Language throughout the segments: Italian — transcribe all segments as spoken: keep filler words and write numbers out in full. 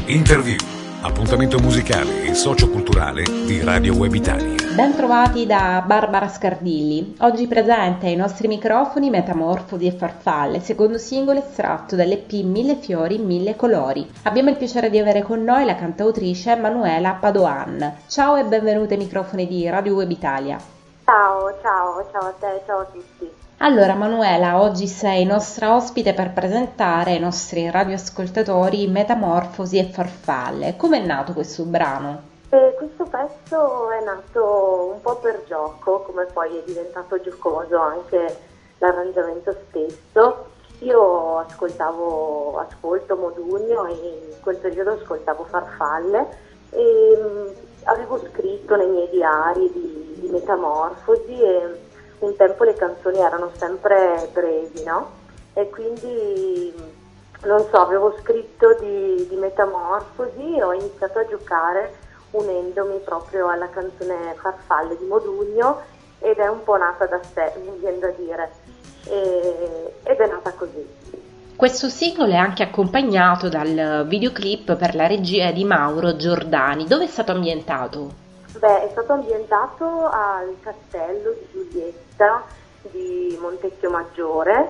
Interview, appuntamento musicale e socioculturale di Radio Web Italia. Bentrovati da Barbara Scardilli. Oggi presente ai nostri microfoni Metamorfosi e Farfalle, secondo singolo estratto dall'E P Mille Fiori, Mille Colori. Abbiamo il piacere di avere con noi la cantautrice Manuela Padoan. Ciao e benvenuta ai microfoni di Radio Web Italia. Ciao, ciao, ciao a te, ciao a tutti. Allora Manuela, oggi sei nostra ospite per presentare ai nostri radioascoltatori Metamorfosi e Farfalle. Com'è nato questo brano? E questo pezzo è nato un po' per gioco, come poi è diventato giocoso anche l'arrangiamento stesso. Io ascoltavo, ascolto Modugno e in quel periodo ascoltavo Farfalle e mh, avevo scritto nei miei diari di, di Metamorfosi e un tempo le canzoni erano sempre brevi, no? E quindi, non so, avevo scritto di, di Metamorfosi e ho iniziato a giocare unendomi proprio alla canzone Farfalle di Modugno ed è un po' nata da sé, mi viene da dire, e, ed è nata così. Questo singolo è anche accompagnato dal videoclip per la regia di Mauro Giordani. Dove è stato ambientato? Beh, è stato ambientato al castello di Giulietta di Montecchio Maggiore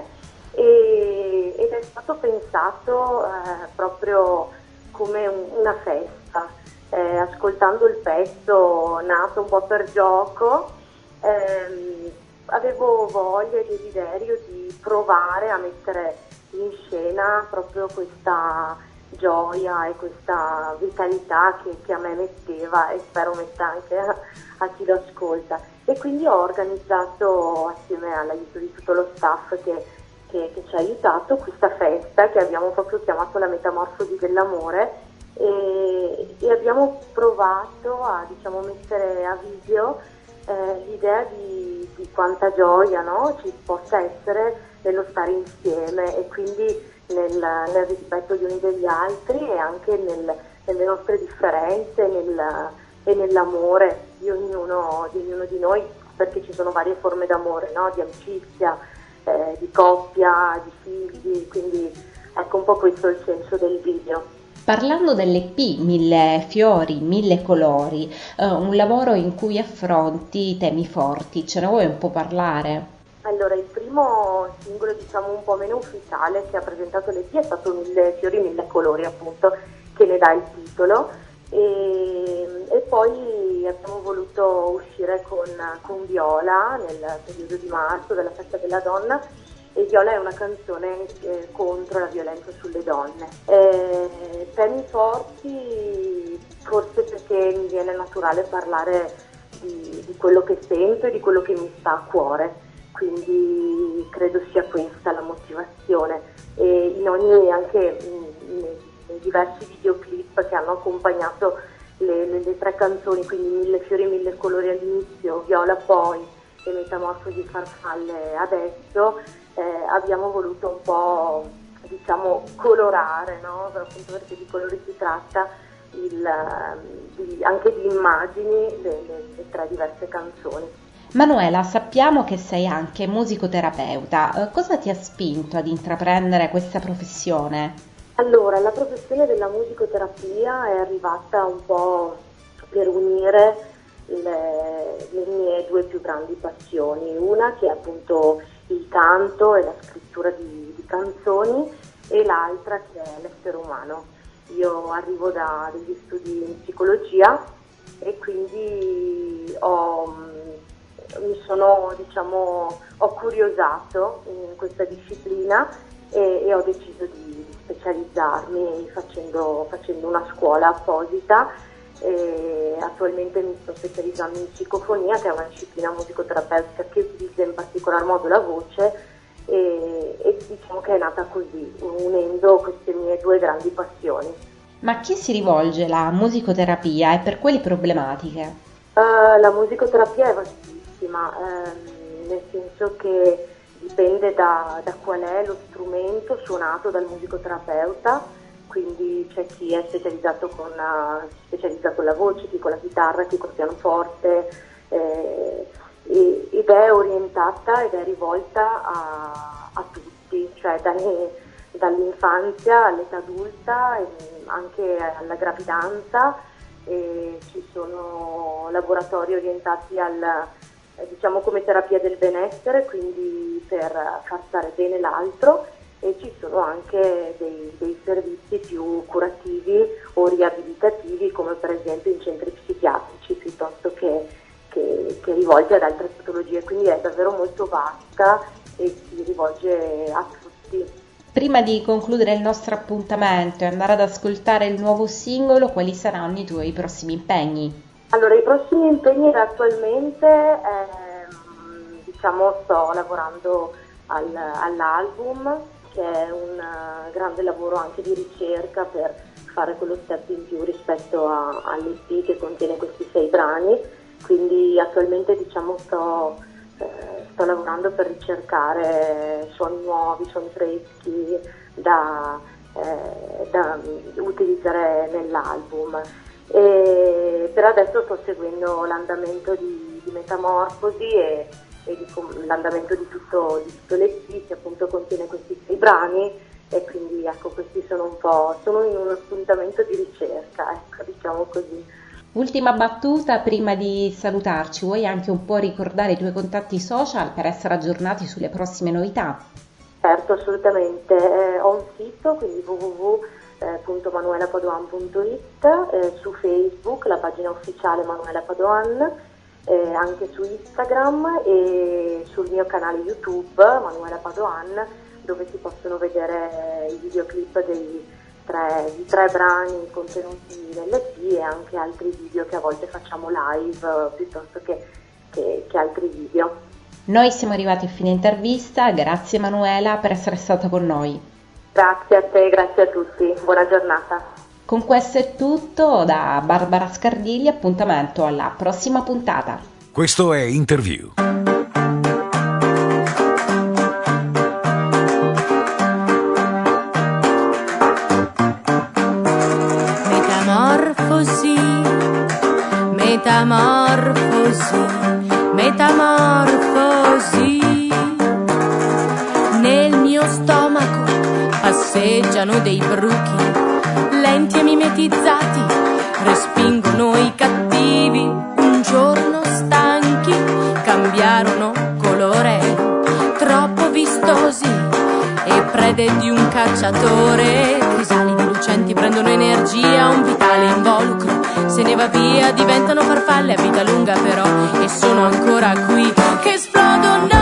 e, ed è stato pensato eh, proprio come un, una festa. Eh, ascoltando il pezzo nato un po' per gioco, ehm, avevo voglia e desiderio di provare a mettere in scena proprio questa gioia e questa vitalità che, che a me metteva e spero metta anche a, a chi lo ascolta, e quindi ho organizzato assieme all'aiuto di tutto lo staff che, che, che ci ha aiutato questa festa che abbiamo proprio chiamato la Metamorfosi dell'amore e, e abbiamo provato a, diciamo, mettere a video eh, l'idea di, di quanta gioia, no, ci possa essere nello stare insieme e quindi Nel, nel rispetto gli uni degli altri e anche nel, nelle nostre differenze nel, e nell'amore di ognuno, di ognuno di noi, perché ci sono varie forme d'amore, no? Di amicizia, eh, di coppia, di figli, quindi ecco un po' questo è il senso del video. Parlando dell'E P Mille Fiori, Mille Colori, eh, un lavoro in cui affronti temi forti, ce ne vuoi un po' parlare? Allora, il primo singolo, diciamo un po' meno ufficiale, che ha presentato l'E P è stato Mille Fiori, Mille Colori, appunto, che ne dà il titolo. E, e poi abbiamo voluto uscire con, con Viola nel periodo di marzo della festa della donna, e Viola è una canzone eh, contro la violenza sulle donne. Eh, temi forti, forse perché mi viene naturale parlare di, di quello che sento e di quello che mi sta a cuore. Quindi credo sia questa la motivazione e in ogni, anche nei, nei diversi videoclip che hanno accompagnato le, le, le tre canzoni, quindi Mille Fiori, Mille Colori all'inizio, Viola poi e Metamorfosi Farfalle adesso, eh, abbiamo voluto un po', diciamo, colorare, no? Appunto perché di colori si tratta, il, di, anche di immagini, le, le, le tre diverse canzoni. Manuela, sappiamo che sei anche musicoterapeuta. Cosa ti ha spinto ad intraprendere questa professione? Allora, la professione della musicoterapia è arrivata un po' per unire le, le mie due più grandi passioni, una che è appunto il canto e la scrittura di, di canzoni e l'altra che è l'essere umano. Io arrivo da degli studi in psicologia e quindi ho... mi sono, diciamo, ho curiosato in questa disciplina e, e ho deciso di specializzarmi facendo, facendo una scuola apposita e attualmente mi sto specializzando in psicofonia, che è una disciplina musicoterapeutica che utilizza in particolar modo la voce e, e diciamo che è nata così, unendo queste mie due grandi passioni. Ma a chi si rivolge la musicoterapia e per quali problematiche? Uh, la musicoterapia è vastissima, ehm, nel senso che dipende da, da qual è lo strumento suonato dal musicoterapeuta, quindi c'è chi è specializzato con, uh, specializza con la voce, chi con la chitarra, chi col pianoforte, eh, e, ed è orientata ed è rivolta a, a tutti, cioè dalle, dall'infanzia all'età adulta e anche alla gravidanza, e ci sono laboratori orientati al, diciamo, come terapia del benessere, quindi per far stare bene l'altro, e ci sono anche dei, dei servizi più curativi o riabilitativi, come per esempio in centri psichiatrici, piuttosto che, che, che rivolti ad altre patologie, quindi è davvero molto vasta e si rivolge a tutti. Prima di concludere il nostro appuntamento e andare ad ascoltare il nuovo singolo, quali saranno i tuoi prossimi impegni? Allora, i prossimi impegni attualmente, eh, diciamo, sto lavorando al, all'album, che è un uh, grande lavoro anche di ricerca per fare quello step in più rispetto a, all'E P che contiene questi sei brani, quindi attualmente, diciamo, sto, eh, sto lavorando per ricercare suoni nuovi, suoni freschi da, eh, da utilizzare nell'album. E per adesso sto seguendo l'andamento di, di Metamorfosi e e di, l'andamento di tutto, di tutto l'E P, che appunto contiene questi sei brani, e quindi ecco, questi sono un po', sono in un appuntamento di ricerca, ecco, diciamo così. Ultima battuta prima di salutarci, vuoi anche un po' ricordare i tuoi contatti social per essere aggiornati sulle prossime novità? Certo, assolutamente, eh, ho un sito, quindi w w w punto manuela padoan punto i t, eh, su Facebook la pagina ufficiale Manuela Padoan, Eh, anche su Instagram e sul mio canale YouTube Manuela Padoan, dove si possono vedere i videoclip dei tre, di tre brani contenuti nell'E P e anche altri video che a volte facciamo live piuttosto che, che, che altri video. Noi siamo arrivati a fine intervista, grazie Manuela per essere stata con noi. Grazie a te, grazie a tutti, buona giornata. Con questo è tutto, da Barbara Scardilli, appuntamento alla prossima puntata. Questo è Interview. Metamorfosi, metamorfosi, metamorfosi. Nel mio stomaco passeggiano dei bruchi lenti e mimetizzati, respingono i cattivi, un giorno stanchi, cambiarono colore, troppo vistosi e prede di un cacciatore. Crisalidi lucenti prendono energia, un vitale involucro se ne va via, diventano farfalle a vita lunga però, e sono ancora qui che esplodono.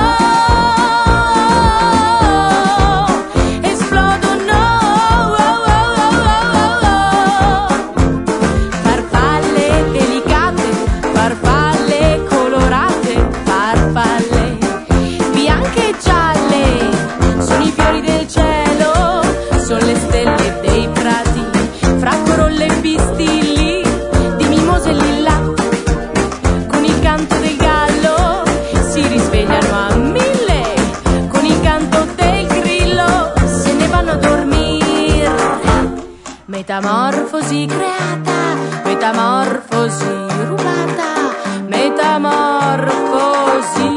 Metamorfosi creata, metamorfosi rubata, metamorfosi.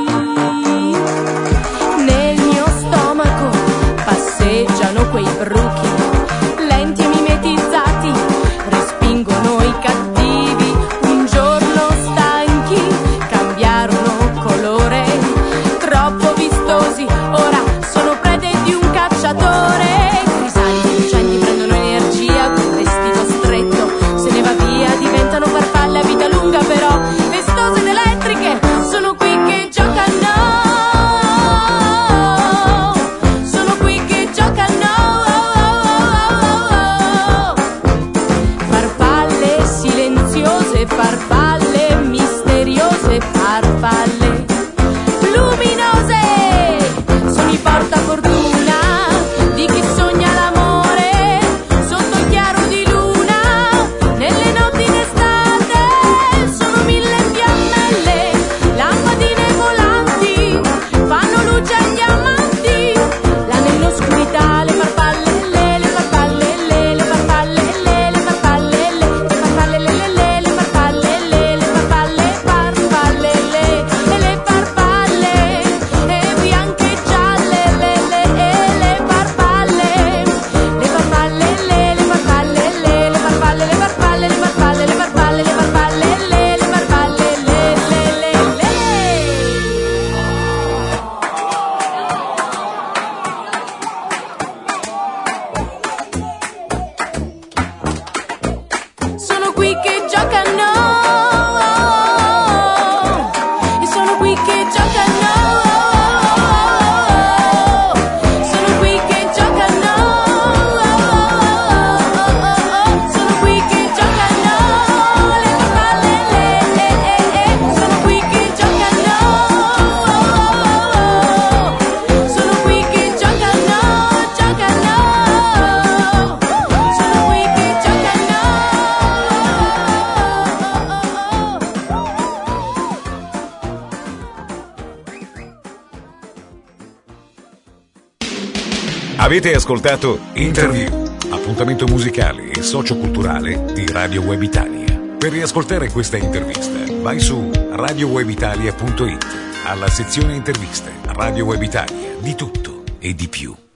Nel mio stomaco passeggiano quei bruchi, lenti e mimetizzati, respingono i cattivi, un giorno stanchi, cambiarono colore, troppo vistosi, ora sono prede di un cacciatore. Però vistose ed elettriche sono qui che giocano, sono qui che giocano. qui che giocano, e sono qui che giocano, sono qui che giocano, sono qui che giocano le farfalle, sono qui che giocano, sono qui che giocano, giocano, sono qui che giocano. Avete ascoltato Interview, appuntamento musicale e socioculturale di Radio Web Italia. Per riascoltare questa intervista vai su radio web italia punto it, alla sezione interviste. Radio Web Italia, di tutto e di più.